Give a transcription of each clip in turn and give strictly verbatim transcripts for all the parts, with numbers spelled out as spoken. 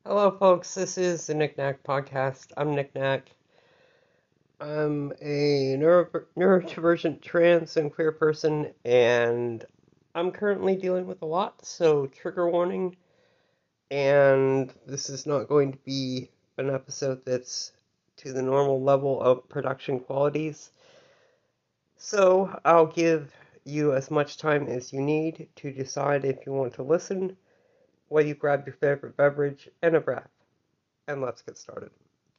Hello, folks. This is the Nick Knack Podcast. I'm Nick Knack. I'm a neuro- neurodivergent trans and queer person, and I'm currently dealing with a lot, so trigger warning. And this is not going to be an episode that's to the normal level of production qualities. So I'll give you as much time as you need to decide if you want to listen, while you grab your favorite beverage and a breath. And let's get started.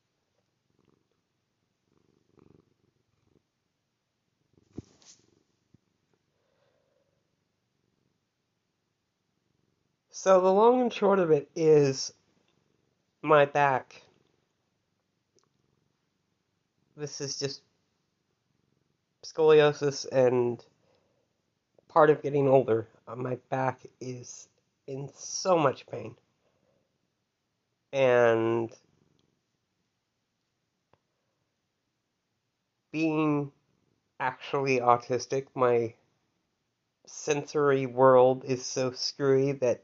So the long and short of it is my back. This is just scoliosis and part of getting older. Uh, My back is in so much pain. And being actually autistic, my sensory world is so screwy that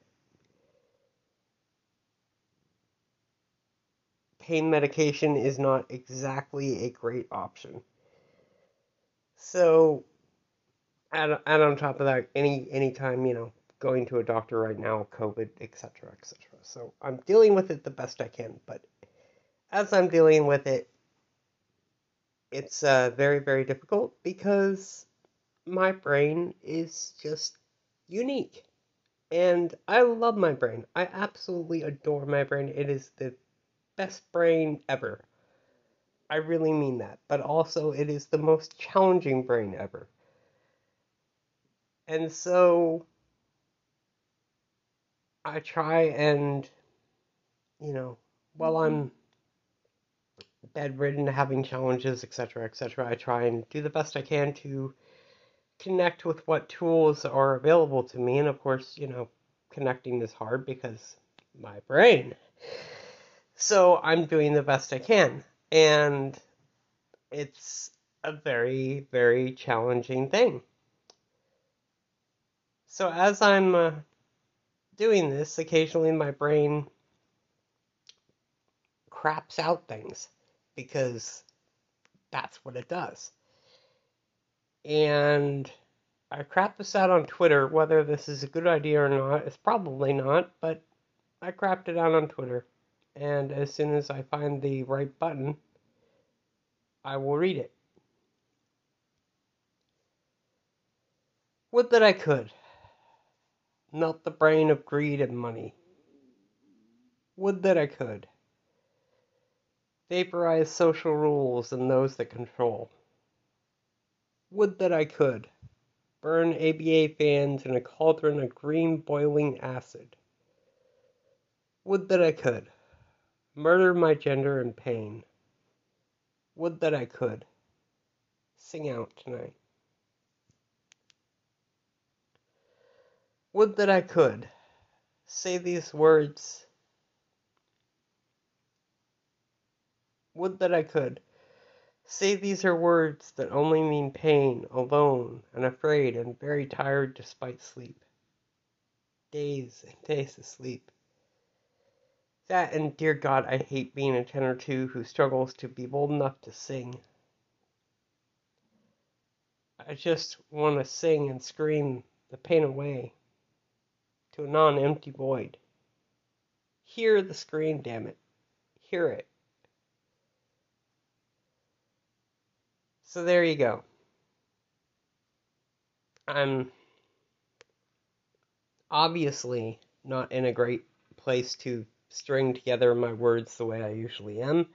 pain medication is not exactly a great option. So, add, add on top of that, any anytime, you know, going to a doctor right now, COVID, et cetera, et cetera. So I'm dealing with it the best I can, but as I'm dealing with it, it's uh, very, very difficult because my brain is just unique. And I love my brain. I absolutely adore my brain. It is the best brain ever. I really mean that. But also, it is the most challenging brain ever. And so, I try and, you know, while I'm bedridden, having challenges, et cetera, et cetera, I try and do the best I can to connect with what tools are available to me. And of course, you know, connecting is hard because my brain. So I'm doing the best I can. And it's a very, very challenging thing. So as I'm uh, doing this, occasionally my brain craps out things because that's what it does. And I crap this out on Twitter. Whether this is a good idea or not, it's probably not, but I crapped it out on Twitter. And as soon as I find the right button, I will read it. Would that I could melt the brain of greed and money. Would that I could vaporize social rules and those that control. Would that I could burn A B A fans in a cauldron of green boiling acid. Would that I could murder my gender in pain. Would that I could sing out tonight. Would that I could say these words. Would that I could say these are words that only mean pain, alone, and afraid, and very tired despite sleep. Days and days of sleep. That and dear God, I hate being a tenor too who struggles to be bold enough to sing. I just want to sing and scream the pain away to a non-empty void. Hear the scream, damn it. Hear it. So there you go. I'm obviously not in a great place to string together my words the way I usually am,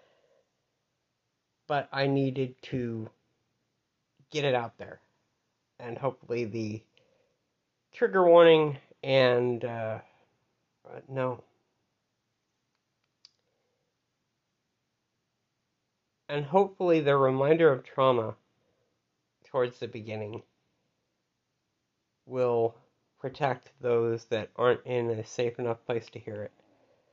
but I needed to get it out there. And hopefully the trigger warning and, uh, uh, no. And hopefully the reminder of trauma towards the beginning will protect those that aren't in a safe enough place to hear it.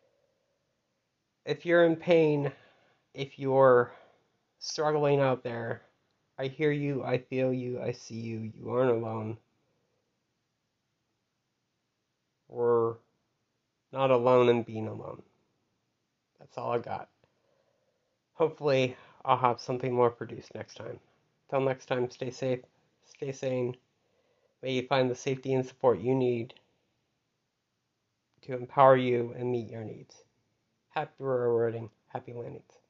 If you're in pain, if you're struggling out there, I hear you, I feel you, I see you, you aren't alone. We're not alone in being alone. That's all I got. Hopefully, I'll have something more produced next time. Till next time, stay safe, stay sane. May you find the safety and support you need to empower you and meet your needs. Happy railroading, happy landings.